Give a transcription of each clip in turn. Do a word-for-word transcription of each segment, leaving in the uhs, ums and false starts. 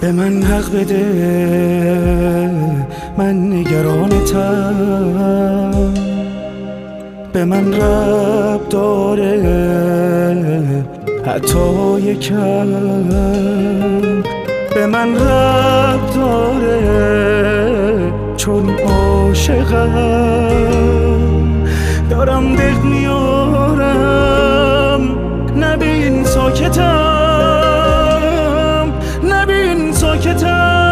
به من حق بده، من نگرانتم. به من رب داره حتی یکم، به من رب داره چون عاشقم. دارم دق میارم، نبین ساکتم، نبین ساکتم.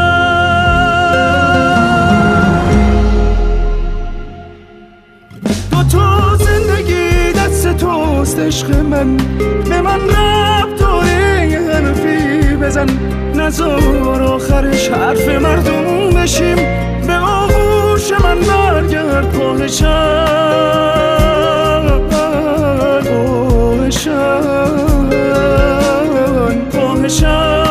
دو تا زندگی دست توست عشق من، به من رب داره یه حرفی بزن، نذار آخرش حرف مردم بشیم. به آغوش من برگرد پاهشم، پاهشم، پاهشم،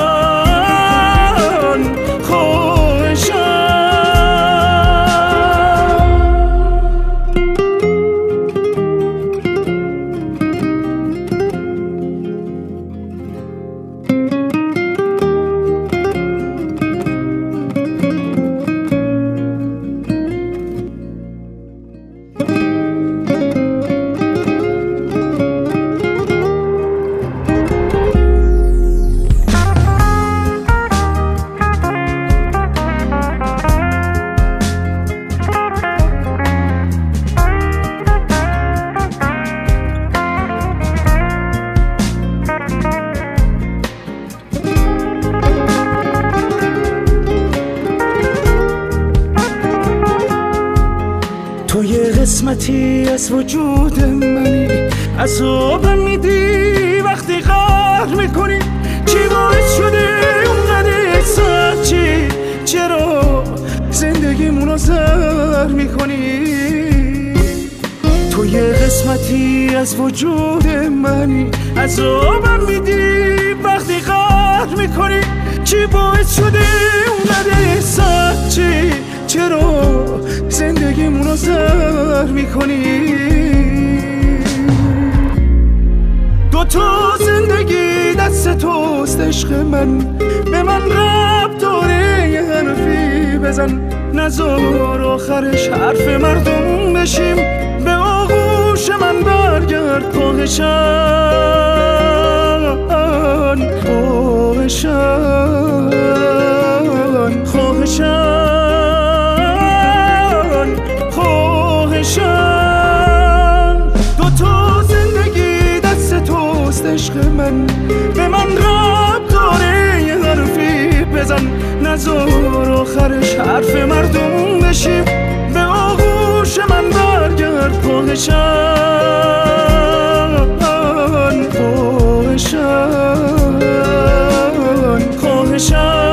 تو یه قسمتی از وجود منی، عذابم میدی وقتی قهر میکنی. چی باعث شده اونقدر سخت؟ چی؟ چرا زندگیمونو زهر میکنی؟ تو یه قسمتی از وجود منی، عذابم میدی وقتی قهر میکنی. چی باعث شده اونقدر سخت؟ چی؟ چرا زندگیمونو زهر میکنی؟ دو تا زندگی دست توست عشق من، به من رب داره یه حرفی بزن، نذار آخرش حرف مردم بشیم. به آغوش من برگرد پاهشم، پاهشم، خواهشم، دو تا زندگی دست توست عشق من، به من رب داره یه حرفی بزن، نذار آخرش حرف مردم بشیم. به آغوش من برگرد پاهشم، پاهشم، خواهشم.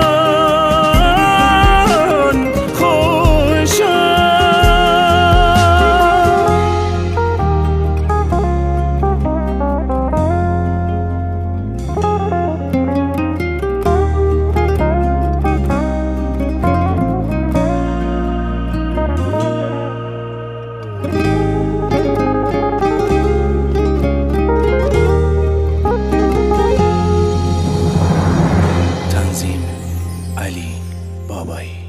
علی بابایی.